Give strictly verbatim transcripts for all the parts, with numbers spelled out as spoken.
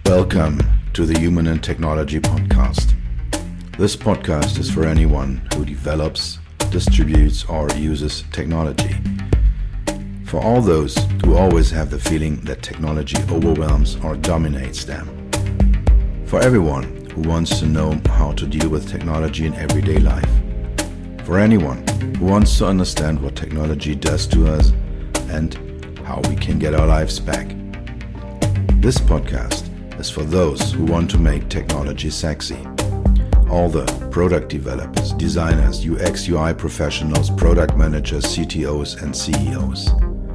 Welcome to the Human and Technology Podcast. This podcast is for anyone who develops, distributes, or uses technology. For all those who always have the feeling that technology overwhelms or dominates them. For everyone who wants to know how to deal with technology in everyday life. For anyone who wants to understand what technology does to us and how we can get our lives back. This podcast is for those who want to make technology sexy. All the product developers, designers, U X U I professionals, product managers, C T Os and C E Os.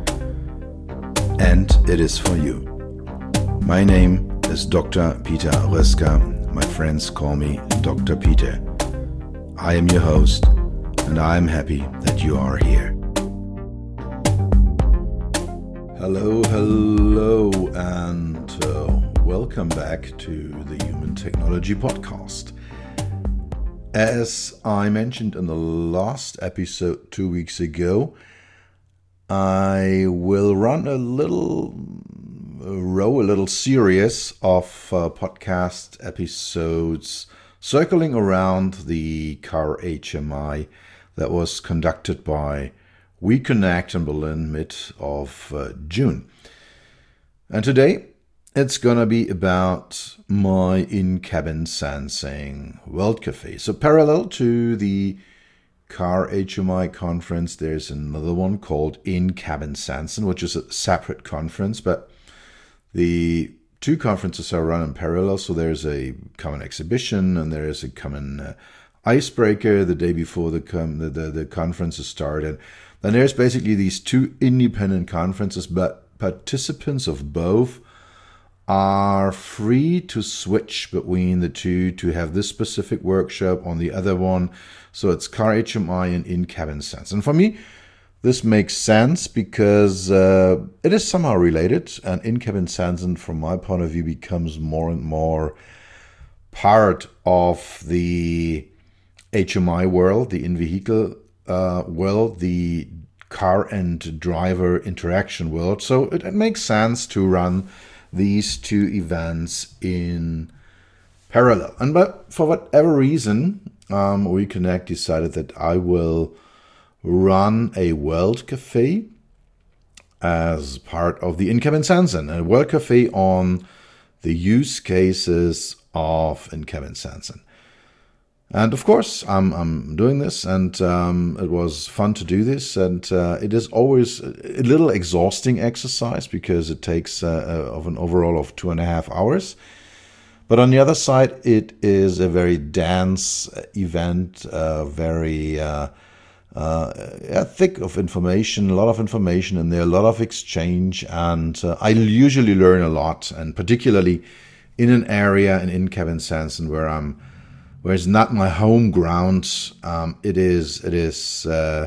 And it is for you. My name is Doctor Peter Röska. My friends call me Doctor Peter. I am your host, and I am happy that you are here. Hello, hello, and uh, welcome back to the Human Technology Podcast. As I mentioned in the last episode two weeks ago, I will run a little row, a little series of uh, podcast episodes circling around the Car H M I that was conducted by WeConnect in Berlin mid of uh, June. And today it's going to be about my in-cabin sensing World Cafe. So parallel to the Car H M I conference, there's another one called In-Cabin Sensing, which is a separate conference, but the two conferences are run in parallel. So there's a common exhibition and there is a common uh, icebreaker the day before the, com- the, the, the conferences start. And then there's basically these two independent conferences, but participants of both are free to switch between the two to have this specific workshop on the other one. So it's Car H M I and In-Cabin Sense. And for me, this makes sense because uh, it is somehow related, and In-Cabin Sensing, from my point of view, becomes more and more part of the H M I world, the in-vehicle uh, world, the car and driver interaction world. So it, it makes sense to run these two events in parallel. And but for whatever reason, um, WeConnect decided that I will run a World Cafe as part of the In-Cabin Sensing, a World Cafe on the use cases of In-Cabin Sensing. And of course, I'm I'm doing this, and um, it was fun to do this. And uh, it is always a little exhausting exercise because it takes uh, of an overall of two and a half hours. But on the other side, it is a very dense event, uh, very uh, uh, yeah, thick of information, a lot of information, and there a lot of exchange. And uh, I usually learn a lot, and particularly in an area in in-cabin sensing where I'm. Where it's not my home ground, um, it is. It is. Uh,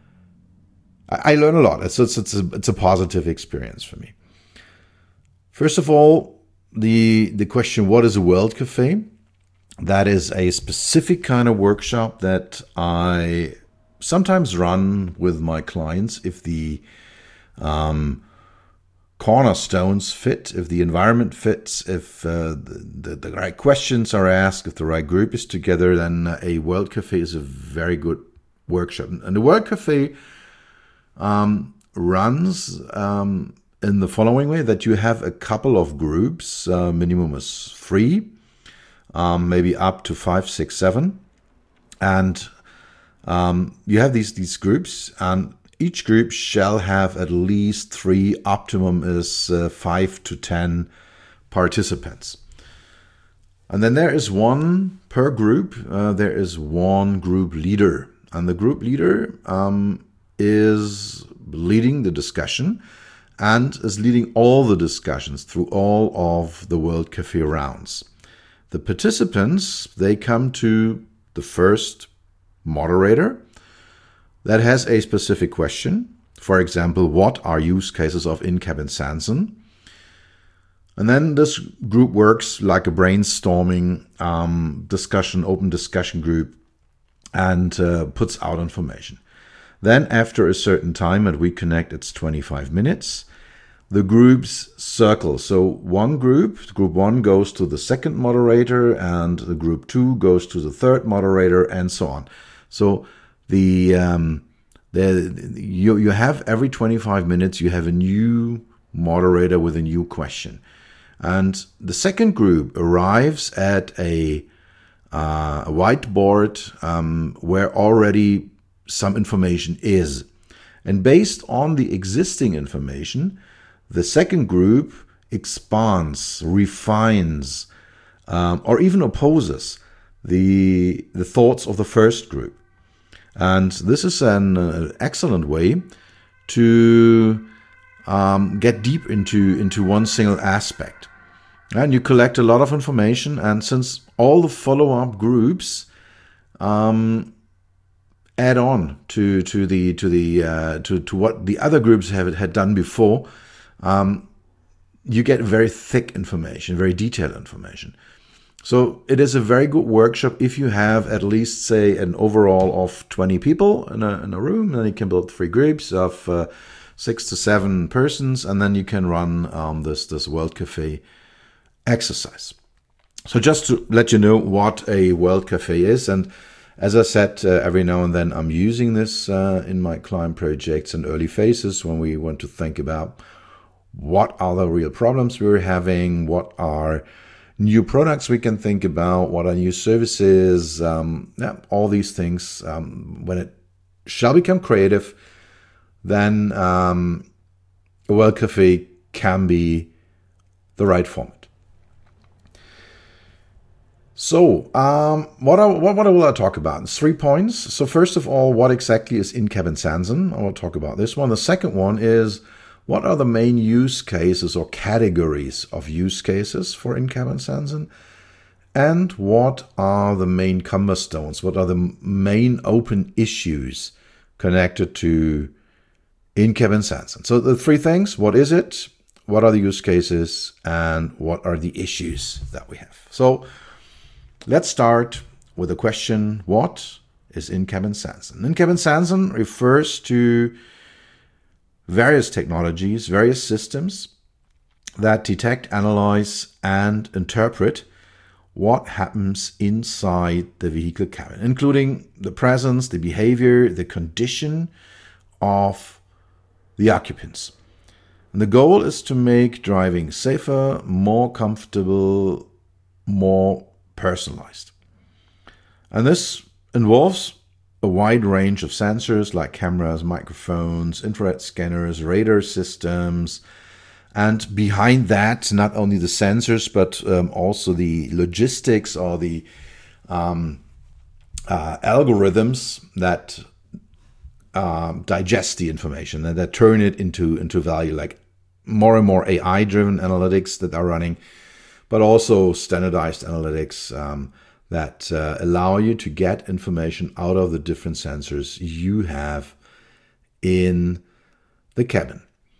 I, I learn a lot. It's it's it's a, it's a positive experience for me. First of all, the the question: what is a World Cafe? That is a specific kind of workshop that I sometimes run with my clients if the um, cornerstones fit, if the environment fits, if uh, the, the, the right questions are asked, if the right group is together, then a World Cafe is a very good workshop. And the World Cafe um, runs um, in the following way, that you have a couple of groups, uh, minimum is three, um, maybe up to five, six, seven. And um, you have these, these groups, and each group shall have at least three, optimum is uh, five to ten participants. And then there is one per group, uh, there is one group leader. And the group leader um, is leading the discussion and is leading all the discussions through all of the World Cafe rounds. The participants, they come to the first moderator that has a specific question. For example, what are use cases of in-cabin sensing? And then this group works like a brainstorming um, discussion, open discussion group, and uh, puts out information. Then after a certain time at WeConnect, it's twenty-five minutes, the groups circle. So one group, group one goes to the second moderator, and the group two goes to the third moderator, and so on. So the um, the you you have every twenty-five minutes you have a new moderator with a new question, and the second group arrives at a, uh, a whiteboard um, where already some information is, and based on the existing information, the second group expands, refines, um, or even opposes the the thoughts of the first group. And this is an uh, excellent way to um, get deep into, into one single aspect. And you collect a lot of information, and since all the follow-up groups um, add on to to the to the uh, to to what the other groups have had done before, um, you get very thick information, very detailed information. So it is a very good workshop if you have at least, say, an overall of twenty people in a, in a room. Then you can build three groups of uh, six to seven persons, and then you can run um, this, this World Cafe exercise. So just to let you know what a World Cafe is, and as I said, uh, every now and then I'm using this uh, in my client projects in early phases when we want to think about what are the real problems we're having, what are new products we can think about, what are new services, um, yeah, all these things. Um, when it shall become creative, then um, a World Cafe can be the right format. So, um, what, I, what, what will I talk about? It's three points. So first of all, what exactly is in-cabin sensing? I will talk about this one. The second one is, what are the main use cases or categories of use cases for in-cabin sensing? And what are the main cumberstones? What are the main open issues connected to in-cabin sensing? So the three things: what is it? What are the use cases? And what are the issues that we have? So let's start with the question, what is in-cabin sensing? In-cabin sensing refers to various technologies, various systems that detect, analyze, and interpret what happens inside the vehicle cabin, including the presence, the behavior, the condition of the occupants. And the goal is to make driving safer, more comfortable, more personalized. And this involves a wide range of sensors like cameras, microphones, infrared scanners, radar systems, and behind that, not only the sensors, but um, also the logistics or the um, uh, algorithms that um, digest the information and that turn it into, into value, like more and more A I-driven analytics that are running, but also standardized analytics um, that uh, allow you to get information out of the different sensors you have in the cabin.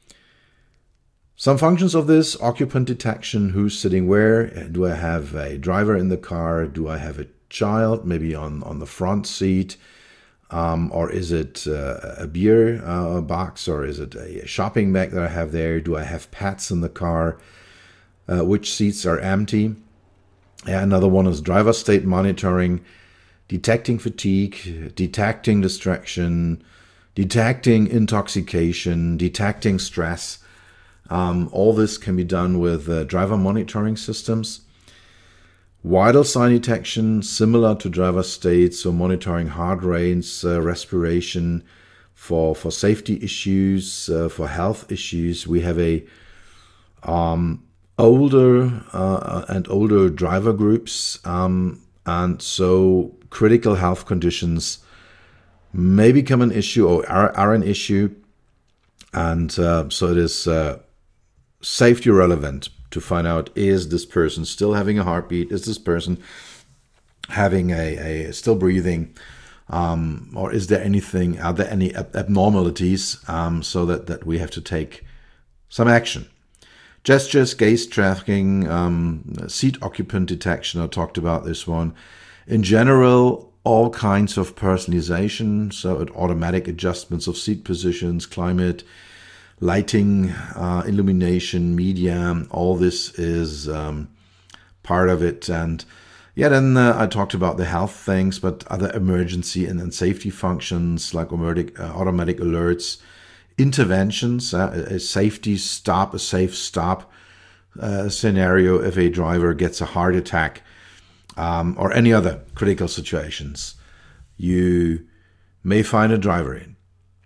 Some functions of this: occupant detection, who's sitting where, do I have a driver in the car, do I have a child maybe on, on the front seat, um, or is it uh, a beer uh, box, or is it a shopping bag that I have there, do I have pets in the car, uh, which seats are empty. Yeah, another one is driver state monitoring, detecting fatigue, detecting distraction, detecting intoxication, detecting stress. Um, all this can be done with uh, driver monitoring systems. Vital sign detection, similar to driver state, so monitoring heart rates, uh, respiration for, for safety issues, uh, for health issues. We have a um, older uh, and older driver groups, um, and so critical health conditions may become an issue or are, are an issue, and uh, so it is uh, safety relevant to find out, is this person still having a heartbeat, is this person having a, a still breathing, um, or is there anything, are there any ab- abnormalities, um, so that, that we have to take some action. Gestures, gaze tracking, um, seat occupant detection, I talked about this one. In general, all kinds of personalization, so automatic adjustments of seat positions, climate, lighting, uh, illumination, media, all this is um, part of it. And yeah, then uh, I talked about the health things, but other emergency and then safety functions like automatic, uh, automatic alerts, interventions, uh, a safety stop, a safe stop uh, scenario if a driver gets a heart attack um, or any other critical situations you may find a driver in.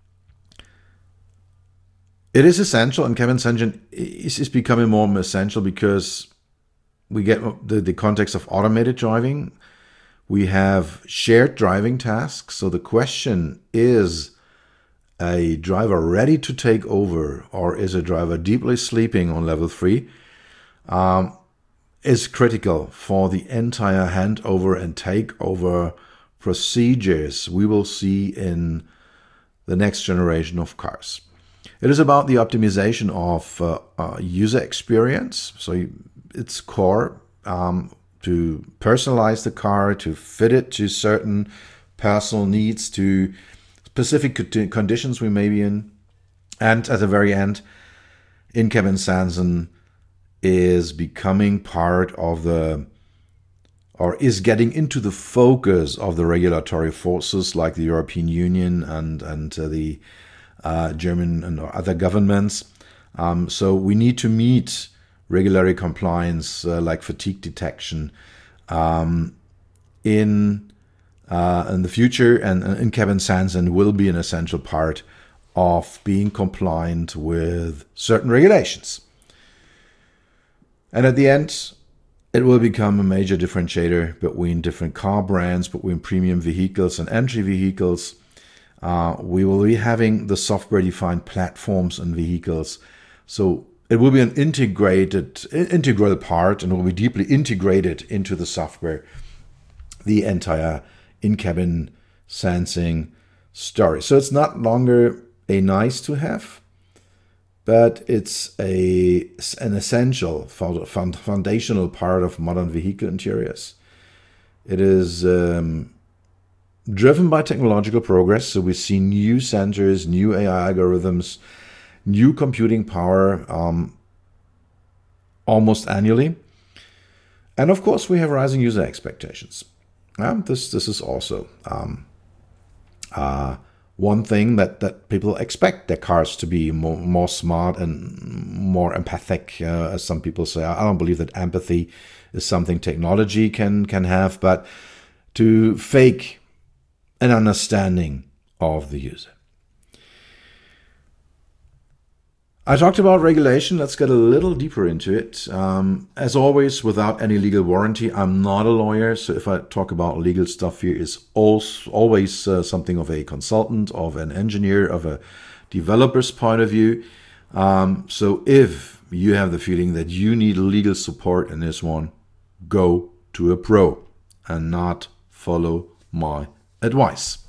It is essential, and Kevin Sensing is, is becoming more essential because we get the, the context of automated driving. We have shared driving tasks. So the question is, a driver ready to take over, or is a driver deeply sleeping on level three, um, is critical for the entire handover and takeover procedures we will see in the next generation of cars. It is about the optimization of uh, uh, user experience. So you, it's core um, to personalize the car, to fit it to certain personal needs, to specific conditions we may be in. And at the very end, in-cabin Sensing is becoming part of the, or is getting into the focus of the regulatory forces like the European Union and, and uh, the uh, German and other governments. Um, so we need to meet regulatory compliance uh, like fatigue detection um, in uh, in the future, and uh, in-cabin Sensing will be an essential part of being compliant with certain regulations. And at the end, it will become a major differentiator between different car brands, between premium vehicles and entry vehicles. Uh, we will be having the software-defined platforms and vehicles. So it will be an integrated, integral part, and will be deeply integrated into the software, the entire in-cabin Sensing story. So it's not longer a nice to have, but it's a an essential foundational part of modern vehicle interiors. It is um, driven by technological progress. So we see new sensors, new A I algorithms, new computing power um, almost annually. And of course, we have rising user expectations. Um, this this is also um, uh, one thing that, that people expect their cars to be more, more smart and more empathic, uh, as some people say. I don't believe that empathy is something technology can, can have, but to fake an understanding of the user. I talked about regulation. Let's get a little deeper into it. Um, as always, without any legal warranty, I'm not a lawyer. So if I talk about legal stuff here, is always uh, something of a consultant, of an engineer, of a developer's point of view. Um, so if you have the feeling that you need legal support in this one, go to a pro and not follow my advice.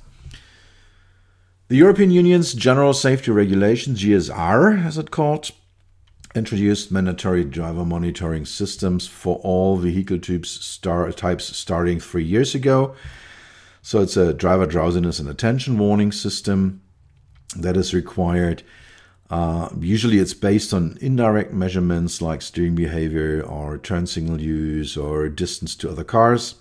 The European Union's General Safety Regulations, G S R as it's called, introduced mandatory driver monitoring systems for all vehicle types, star, types starting three years ago. So it's a driver drowsiness and attention warning system that is required. Uh, usually it's based on indirect measurements like steering behavior or turn signal use or distance to other cars.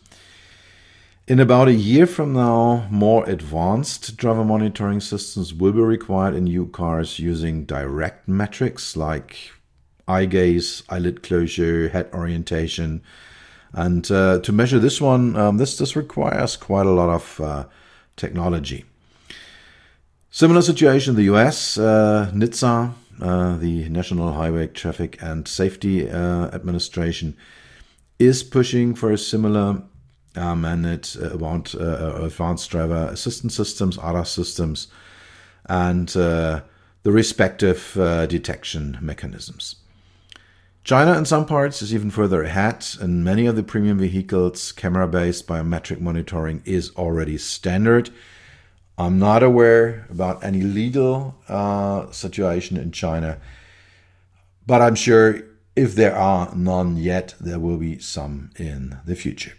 In about a year from now, more advanced driver monitoring systems will be required in new cars using direct metrics like eye gaze, eyelid closure, head orientation. And uh, to measure this one, um, this, this requires quite a lot of uh, technology. Similar situation in the U S, uh, NHTSA, uh, the National Highway Traffic and Safety uh, Administration, is pushing for a similar Um, and it's about uh, advanced driver assistance systems, A D A S systems, and uh, the respective uh, detection mechanisms. China, in some parts, is even further ahead. In many of the premium vehicles, camera-based biometric monitoring is already standard. I'm not aware about any legal uh, situation in China, but I'm sure if there are none yet, there will be some in the future.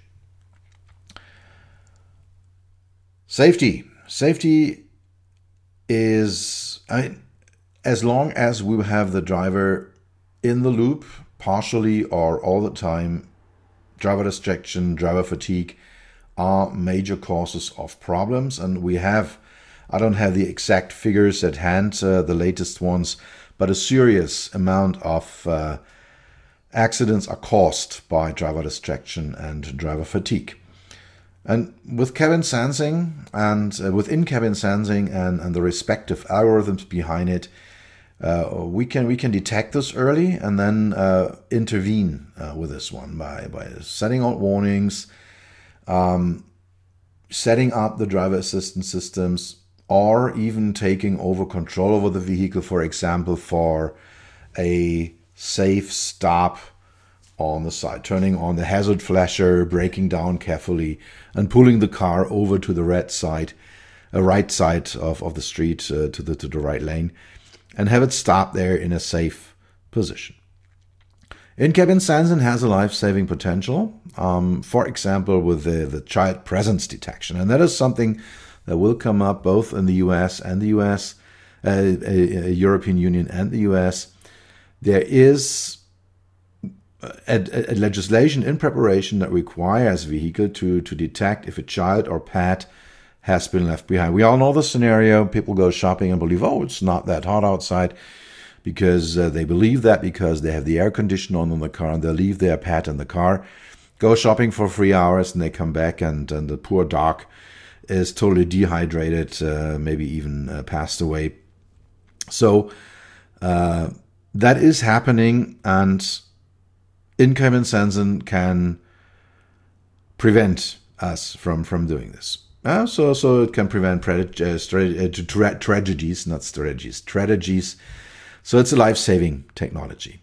Safety. Safety is, I mean, as long as we have the driver in the loop, partially or all the time, driver distraction, driver fatigue are major causes of problems. And we have, I don't have the exact figures at hand, uh, the latest ones, but a serious amount of uh, accidents are caused by driver distraction and driver fatigue. And with cabin sensing and uh, with in-cabin sensing and, and the respective algorithms behind it, uh, we can we can detect this early and then uh, intervene uh, with this one by, by setting out warnings, um, setting up the driver assistance systems, or even taking over control over the vehicle, for example, for a safe stop on the side, turning on the hazard flasher, braking down carefully, and pulling the car over to the red side, uh, right side of, of the street, uh, to the to the right lane, and have it stop there in a safe position. In-cabin sensing has a life-saving potential, um, for example, with the, the child presence detection, and that is something that will come up both in the U S and the U S, uh, uh, European Union and the U S. There is a, a legislation in preparation that requires vehicle to, to detect if a child or pet has been left behind. We all know the scenario. People go shopping and believe, oh, it's not that hot outside, because uh, they believe that because they have the air conditioner on in the car and they leave their pet in the car, go shopping for three hours and they come back and, and the poor dog is totally dehydrated, uh, maybe even uh, passed away. So uh, that is happening, and in-cabin sensing can prevent us from, from doing this. Uh, so so it can prevent pred- uh, stra- uh, tra- tragedies, not strategies, strategies. So it's a life-saving technology.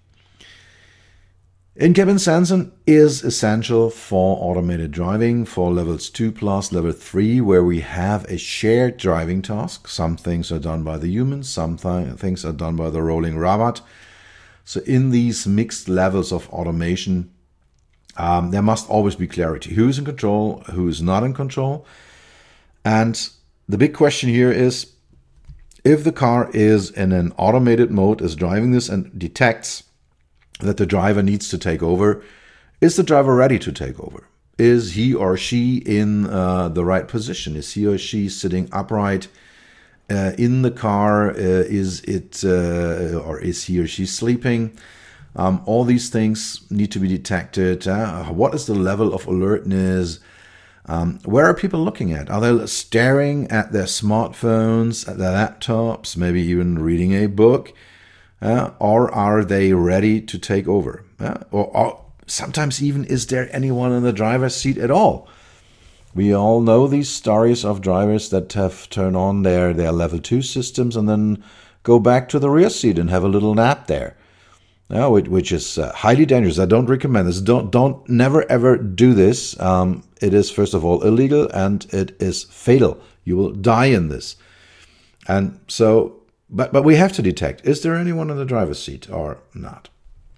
In-cabin sensing is essential for automated driving, for levels two plus, level three, where we have a shared driving task. Some things are done by the humans, some th- things are done by the rolling robot. So in these mixed levels of automation, um, there must always be clarity. Who is in control, who is not in control? And the big question here is, if the car is in an automated mode, is driving this and detects that the driver needs to take over, is the driver ready to take over? Is he or she in uh, the right position? Is he or she sitting upright uh, in the car? Uh, is it, uh, or is he or she sleeping? Um, all these things need to be detected. Uh, what is the level of alertness? Um, where are people looking at? Are they staring at their smartphones, at their laptops, maybe even reading a book? Uh, or are they ready to take over? Uh, or, or sometimes even, is there anyone in the driver's seat at all? We all know these stories of drivers that have turned on their, their level two systems and then go back to the rear seat and have a little nap there. Uh, which, which is uh, highly dangerous. I don't recommend this. Don't, don't, never ever do this. Um, it is, first of all, illegal, and it is fatal. You will die in this. And so, but, but we have to detect, is there anyone in the driver's seat or not?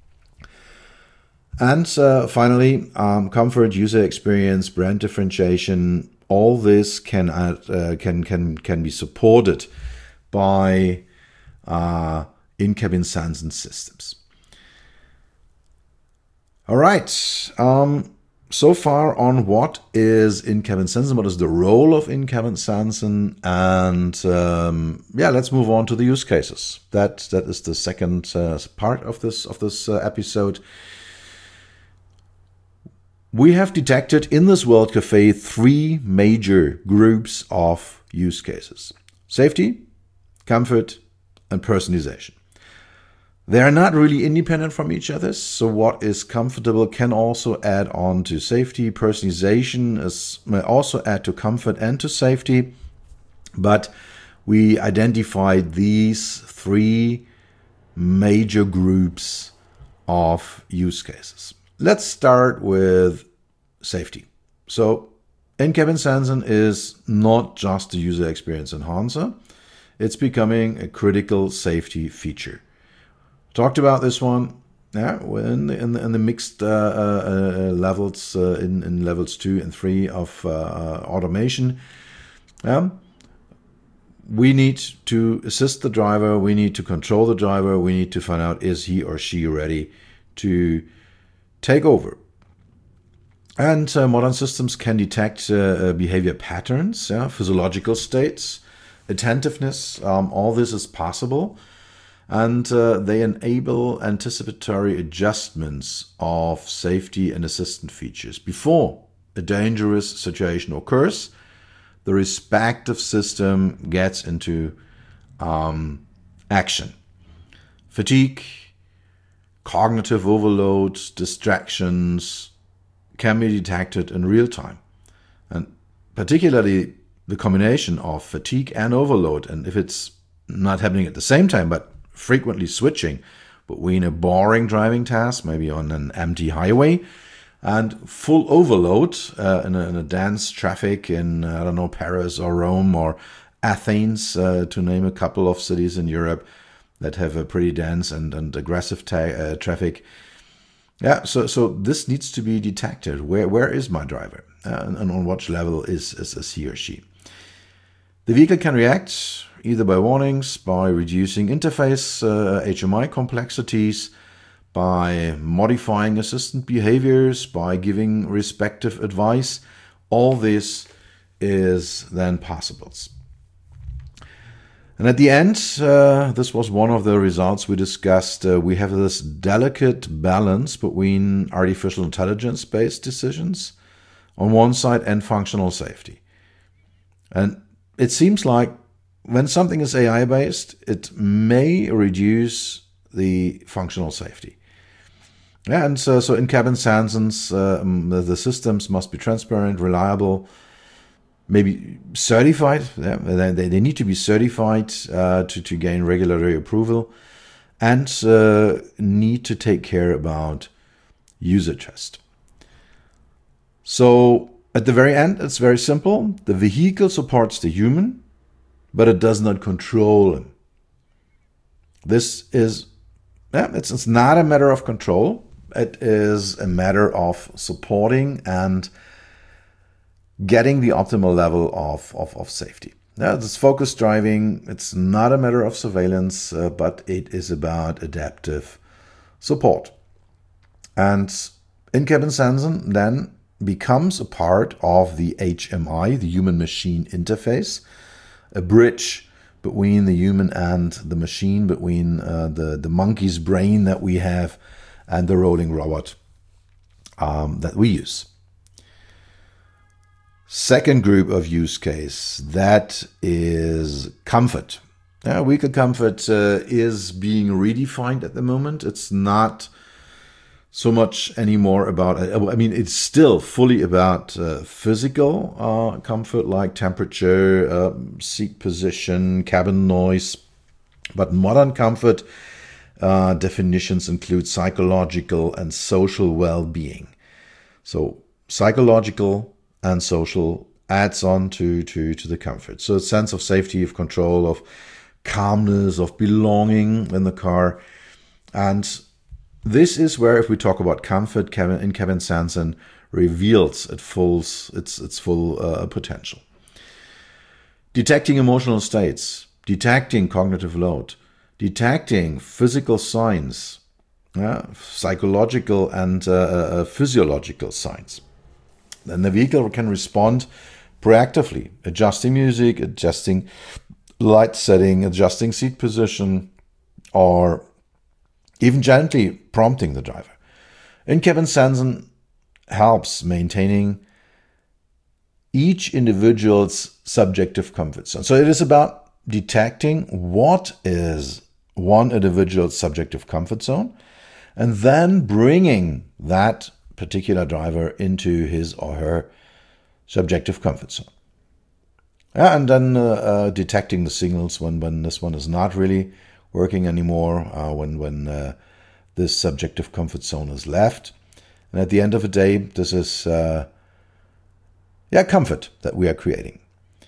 And uh, finally, um, comfort, user experience, brand differentiation, all this can add, uh, can, can, can be supported by uh, in-cabin sensing systems. All right, um, so far on what is in-cabin sensing, what is the role of in-cabin sensing, and um, yeah, let's move on to the use cases. That that is the second uh, part of this of this uh, episode. We have detected in this World Cafe three major groups of use cases: safety, comfort, and personalization. They are not really independent from each other, so what is comfortable can also add on to safety. Personalization is, may also add to comfort and to safety, but we identified these three major groups of use cases. Let's start with safety. So in-cabin sensing is not just a user experience enhancer, it's becoming a critical safety feature. Talked about this one, yeah, in the, in the, in the mixed uh, uh, levels, uh, in, in levels two and three of uh, automation. Um, we need to assist the driver, we need to control the driver, we need to find out, is he or she ready to take over? And uh, modern systems can detect uh, behavior patterns, yeah, physiological states, attentiveness. Um, all this is possible. And uh, they enable anticipatory adjustments of safety and assistant features. Before a dangerous situation occurs, the respective system gets into um, action. Fatigue, cognitive overload, distractions can be detected in real time. And particularly the combination of fatigue and overload, and if it's not happening at the same time, but frequently switching between a boring driving task, maybe on an empty highway, and full overload uh, in, a, in a dense traffic in, I don't know, Paris or Rome or Athens, uh, to name a couple of cities in Europe that have a pretty dense and, and aggressive ta- uh, traffic. Yeah, so so this needs to be detected. Where where is my driver, uh, and, and on what level is, is is he or she? The vehicle can react either by warnings, by reducing interface uh, H M I complexities, by modifying assistant behaviors, by giving respective advice. All this is then possible. And at the end, uh, this was one of the results we discussed. Uh, we have this delicate balance between artificial intelligence-based decisions on one side and functional safety. And it seems like when something is A I-based, it may reduce the functional safety. Yeah, and so, so in-cabin sensors, uh, the, the systems must be transparent, reliable, maybe certified. Yeah, they, they need to be certified uh, to, to gain regulatory approval, and uh, need to take care about user trust. So at the very end, it's very simple. The vehicle supports the human, but it does not control him. This is, yeah, it's, it's not a matter of control. It is a matter of supporting and getting the optimal level of, of, of safety. Now, it's focused driving. It's not a matter of surveillance, uh, but it is about adaptive support. And in-cabin sensing then becomes a part of the H M I, the human-machine interface, a bridge between the human and the machine, between uh, the, the monkey's brain that we have and the rolling robot um, that we use. Second group of use case, that is comfort. Yeah, vehicle comfort uh, is being redefined at the moment. It's not so much anymore about, I mean, it's still fully about uh, physical uh, comfort, like temperature, uh, seat position, cabin noise. But modern comfort uh, definitions include psychological and social well-being. So psychological and social adds on to, to, to the comfort. So a sense of safety, of control, of calmness, of belonging in the car. And this is where, if we talk about comfort, cabin, in-cabin sensing reveals its full, its, its full uh, potential. Detecting emotional states, detecting cognitive load, detecting physical signs, yeah, psychological and uh, uh, physiological signs. Then the vehicle can respond proactively, adjusting music, adjusting light setting, adjusting seat position, or even gently prompting the driver. In-cabin sensing helps maintaining each individual's subjective comfort zone. So it is about detecting what is one individual's subjective comfort zone and then bringing that particular driver into his or her subjective comfort zone. Yeah, and then uh, uh, detecting the signals when, when this one is not really working anymore, uh, when, when uh, this subjective comfort zone is left. And at the end of the day, this is uh, yeah, comfort that we are creating.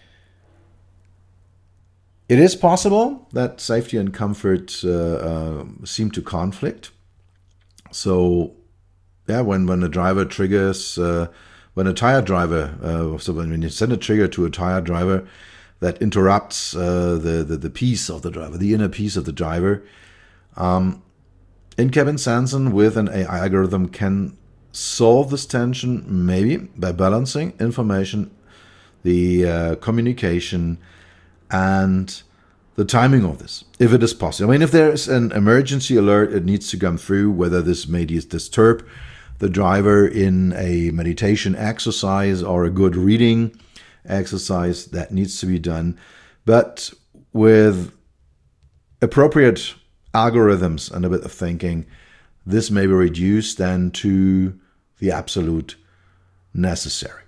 It is possible that safety and comfort uh, uh, seem to conflict. So yeah, when, when a driver triggers, uh, when a tire driver, uh, so when you send a trigger to a tire driver, that interrupts uh, the, the, the peace of the driver, the inner peace of the driver. Um, in-cabin sensing with an A I algorithm can solve this tension maybe by balancing information, the uh, communication, and the timing of this, if it is possible. I mean, if there's an emergency alert, it needs to come through, whether this may disturb the driver in a meditation exercise or a good reading exercise, that needs to be done. But with appropriate algorithms and a bit of thinking, this may be reduced then to the absolute necessary.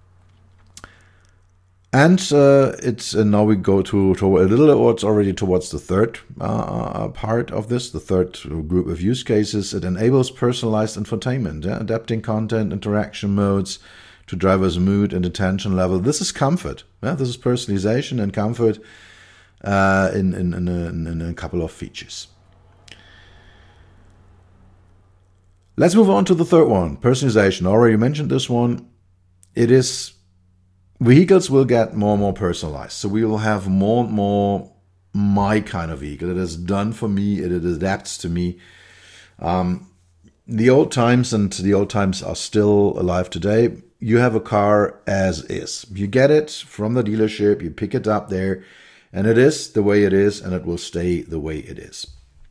And uh, it's and now we go to, to a little towards already towards the third uh, part of this, the third group of use cases. It enables personalized infotainment, yeah? Adapting content, interaction modes to driver's mood and attention level. This is comfort. Yeah? This is personalization and comfort uh, in, in, in, a, in a couple of features. Let's move on to the third one, personalization. I already mentioned this one. It is... Vehicles will get more and more personalized. So we will have more and more my kind of vehicle. It is done for me. It, it adapts to me. Um, the old times, and the old times are still alive today. You have a car as is. You get it from the dealership. You pick it up there. And it is the way it is. And it will stay the way it is.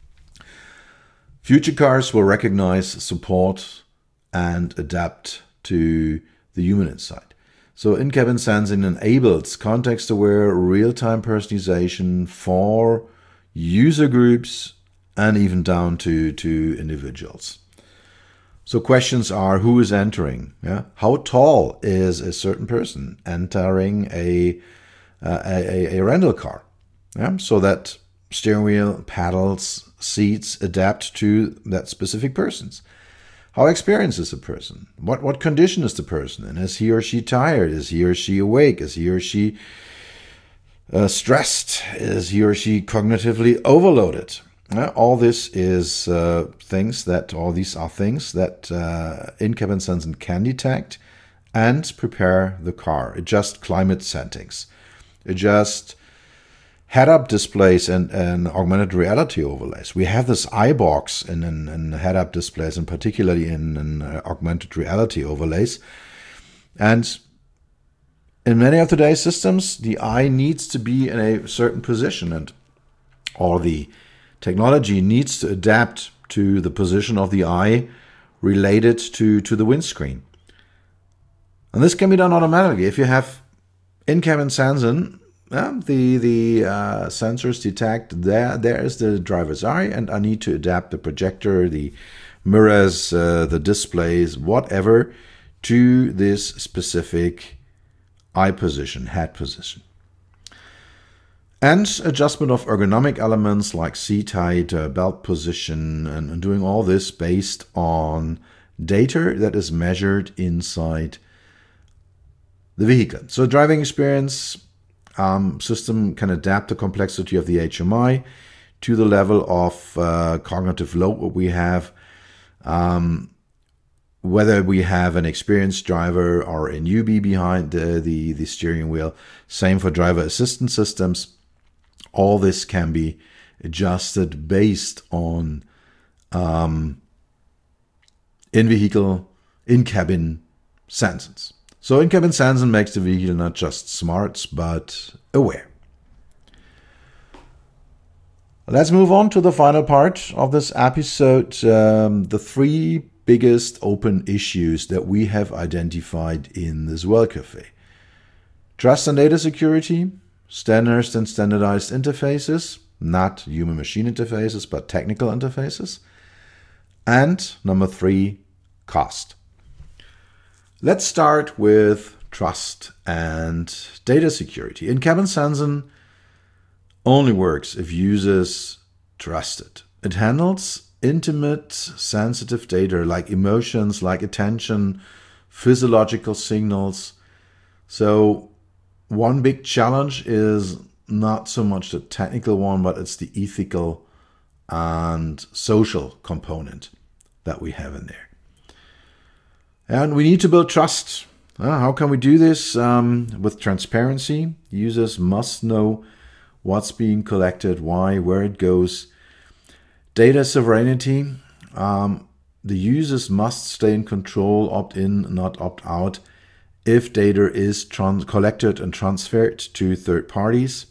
Future cars will recognize, support, and adapt to the human inside. So in-cabin sensing enables context-aware, real-time personalization for user groups and even down to, to individuals. So questions are, who is entering? Yeah? How tall is a certain person entering a, uh, a, a rental car? Yeah? So that steering wheel, paddles, seats adapt to that specific person's. How experienced is the person? What what condition is the person in? Is he or she tired? Is he or she awake? Is he or she uh, stressed? Is he or she cognitively overloaded? Uh, all this is uh, things that, all these are things that uh, in-cabin sensing can detect and prepare the car. Adjust climate settings. Adjust head-up displays and, and augmented reality overlays. We have this iBox in, in, in head-up displays, and particularly in, in uh, augmented reality overlays. And in many of today's systems, the eye needs to be in a certain position, and or the technology needs to adapt to the position of the eye related to, to the windscreen. And this can be done automatically. If you have in-cabin sensing, Yeah, the the uh, sensors detect there there is the driver's eye, and I need to adapt the projector, the mirrors, uh, the displays, whatever, to this specific eye position, head position. And adjustment of ergonomic elements like seat height, uh, belt position, and, and doing all this based on data that is measured inside the vehicle. So driving experience Um, system can adapt the complexity of the H M I to the level of uh, cognitive load what we have, um, whether we have an experienced driver or a newbie behind the, the, the steering wheel. Same for driver assistance systems. All this can be adjusted based on um, in-vehicle, in-cabin sensors. So in-cabin sensing makes the vehicle not just smart, but aware. Let's move on to the final part of this episode, um, the three biggest open issues that we have identified in this World Cafe. Trust and data security, standards and standardized interfaces, not human-machine interfaces, but technical interfaces. And number three, cost. Let's start with trust and data security. In-cabin sensing only works if users trust it. It handles intimate, sensitive data like emotions, like attention, physiological signals. So one big challenge is not so much the technical one, but it's the ethical and social component that we have in there. And we need to build trust Uh, how can we do this? Um, with transparency, users must know what's being collected, why, where it goes. Data sovereignty. Um, the users must stay in control, opt in, not opt out, if data is trans- collected and transferred to third parties.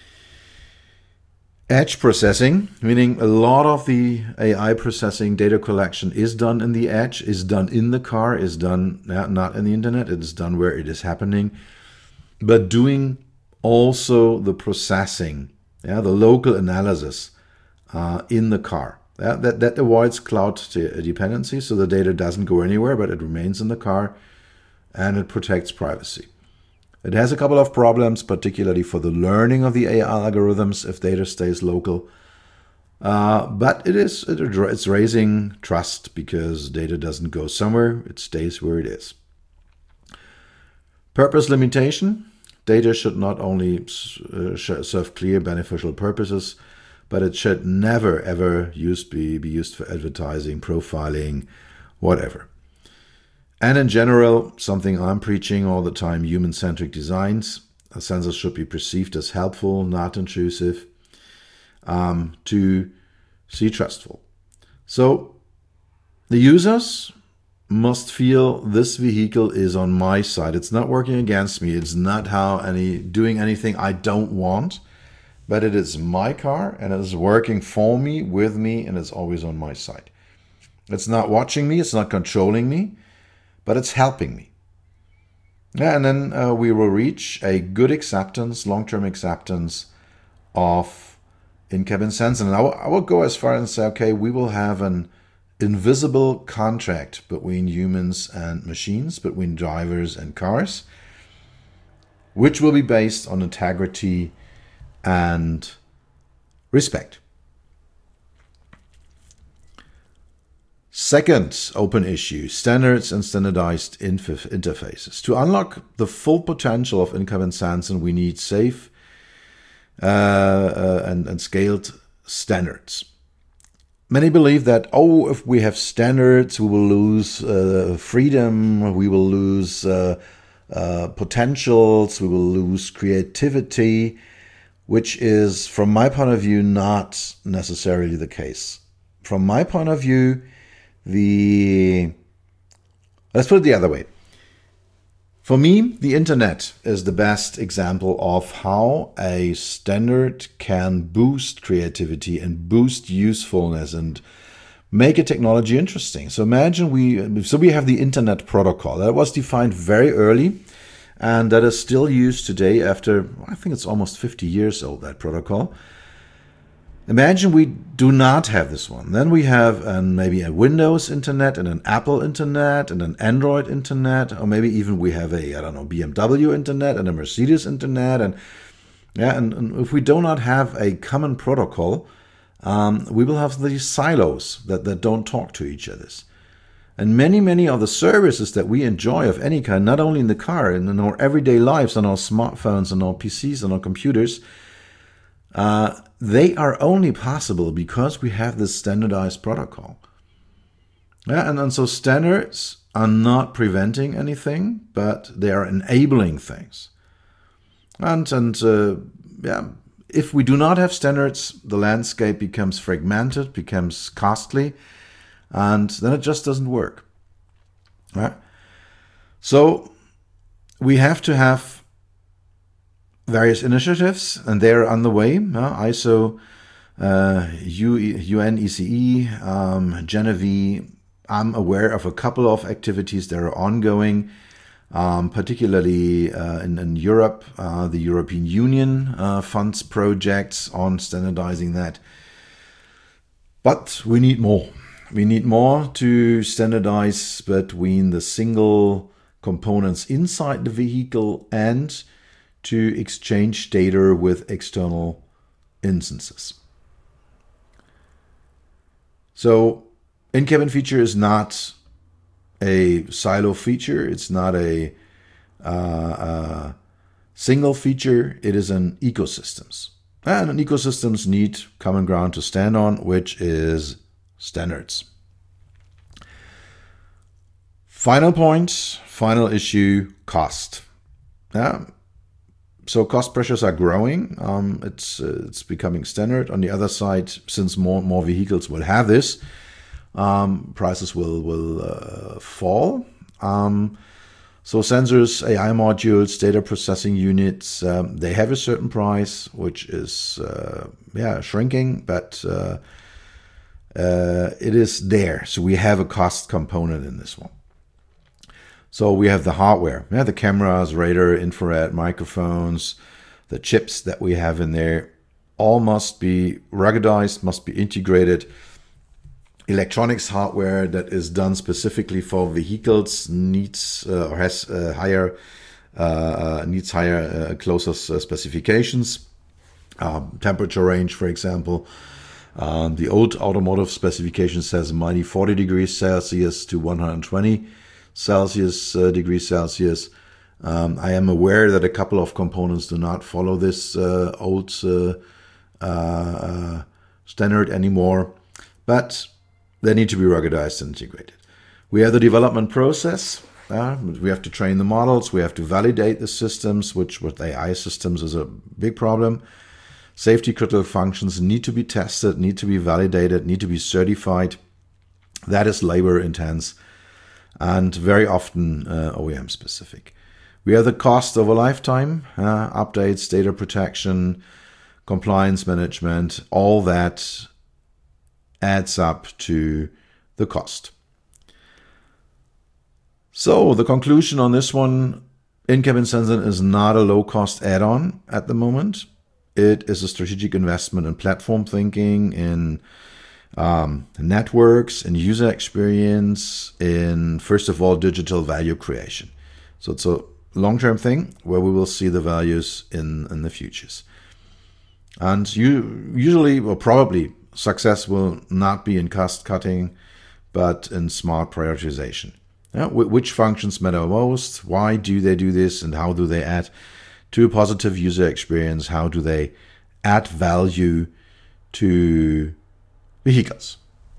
Edge processing, meaning a lot of the A I processing, data collection is done in the edge, is done in the car, is done not in the internet, it is done where it is happening. But doing also the processing, yeah, the local analysis uh, in the car. Yeah, that, that avoids cloud dependency, so the data doesn't go anywhere, but it remains in the car, and it protects privacy. It has a couple of problems, particularly for the learning of the A I algorithms if data stays local. Uh, but it is it, it's raising trust because data doesn't go somewhere, it stays where it is. Purpose limitation. Data should not only uh, serve clear beneficial purposes, but it should never ever use, be, be used for advertising, profiling, whatever. And in general, something I'm preaching all the time, human-centric designs. Sensors should be perceived as helpful, not intrusive, um, to see trustful. So the users must feel this vehicle is on my side. It's not working against me. It's not how any doing anything I don't want, but it is my car and it is working for me, with me, and it's always on my side. It's not watching me. It's not controlling me. But it's helping me. Yeah, and then uh, we will reach a good acceptance, long-term acceptance of in-cabin sensing. And I will, I will go as far as say, okay, we will have an invisible contract between humans and machines, between drivers and cars, which will be based on integrity and respect. Second open issue, standards and standardized inf- interfaces. To unlock the full potential of in-cabin sensing, we need safe uh, uh, and, and scaled standards. Many believe that, oh, if we have standards, we will lose uh, freedom, we will lose uh, uh, potentials, we will lose creativity, which is, from my point of view, not necessarily the case. From my point of view, The let's put it the other way. For me, the internet is the best example of how a standard can boost creativity and boost usefulness and make a technology interesting. So imagine we, so we have the internet protocol that was defined very early and that is still used today after, I think it's almost fifty years old, that protocol. Imagine we do not have this one. Then we have um, maybe a Windows internet and an Apple internet and an Android internet, or maybe even we have a, I don't know, B M W internet and a Mercedes internet. And yeah, and, and if we do not have a common protocol, um, we will have these silos that, that don't talk to each other. And many, many of the services that we enjoy of any kind, not only in the car, in our everyday lives, on our smartphones, on our P Cs, on our computers, uh, they are only possible because we have this standardized protocol. Yeah, and, and so standards are not preventing anything, but they are enabling things. And, and uh, yeah, if we do not have standards, the landscape becomes fragmented, becomes costly, and then it just doesn't work. Right? So we have to have various initiatives, and they're on the way. Uh, I S O, uh, U N E C E, um, Genevieve. I'm aware of a couple of activities that are ongoing, um, particularly uh, in, in Europe. Uh, the European Union uh, funds projects on standardizing that. But we need more. We need more to standardize between the single components inside the vehicle and to exchange data with external instances. So, in-cabin feature is not a silo feature. It's not a, uh, a single feature. It is an ecosystems. And an ecosystems need common ground to stand on, which is standards. Final point, final issue, cost. Yeah. So cost pressures are growing. Um, it's uh, it's becoming standard. On the other side, since more and more vehicles will have this, um, prices will will uh, fall. Um, so sensors, A I modules, data processing units, um, they have a certain price, which is uh, yeah shrinking, but uh, uh, it is there. So we have a cost component in this one. So we have the hardware, yeah, the cameras, radar, infrared, microphones, the chips that we have in there, all must be ruggedized, must be integrated. Electronics hardware that is done specifically for vehicles needs uh, or has uh, higher uh, needs higher uh, closer specifications. Um, temperature range, for example. Um, the old automotive specification says mighty forty degrees Celsius to one hundred twenty Celsius uh, degrees Celsius. Um, I am aware that a couple of components do not follow this uh, old uh, uh, standard anymore, but they need to be ruggedized and integrated. We have the development process. Uh, we have to train the models. We have to validate the systems, which with A I systems is a big problem. Safety critical functions need to be tested, need to be validated, need to be certified. That is labor intense and very often uh, O E M specific. We have the cost over lifetime, uh, updates, data protection, compliance management, all that adds up to the cost. So the conclusion on this one, in-cabin sensing is not a low-cost add-on at the moment. It is a strategic investment in platform thinking, in um, networks, in user experience, in, first of all, digital value creation. So it's a long-term thing where we will see the values in, in the futures. And you usually, or probably, success will not be in cost cutting, but in smart prioritization. Yeah, which functions matter most? Why do they do this? And how do they add to a positive user experience? How do they add value to vehicles?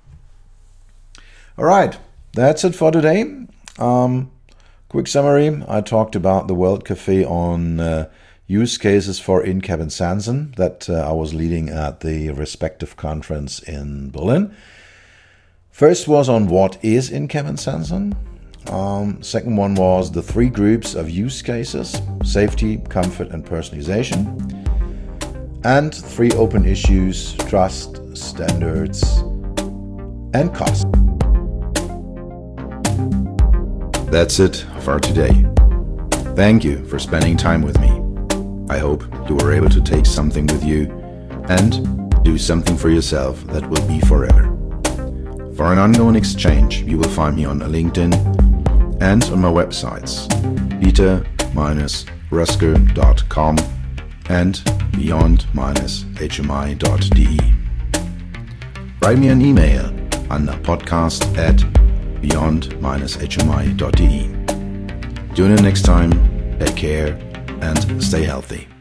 All right, that's it for today. Um, quick summary. I talked about the World Cafe on uh, use cases for in-cabin sensing that uh, I was leading at the respective conference in Berlin. First was on what is in-cabin sensing. Um, second one was the three groups of use cases: safety, comfort, and personalization. And three open issues: trust, standards, and cost. That's it for today. Thank you for spending time with me. I hope you were able to take something with you and do something for yourself that will be forever. For an ongoing exchange, you will find me on LinkedIn and on my websites peter dash rusker dot com and beyond dash h m i dot d e. Write me an email on podcast at beyond dash h m i dot d e. Tune in next time, take care, and stay healthy.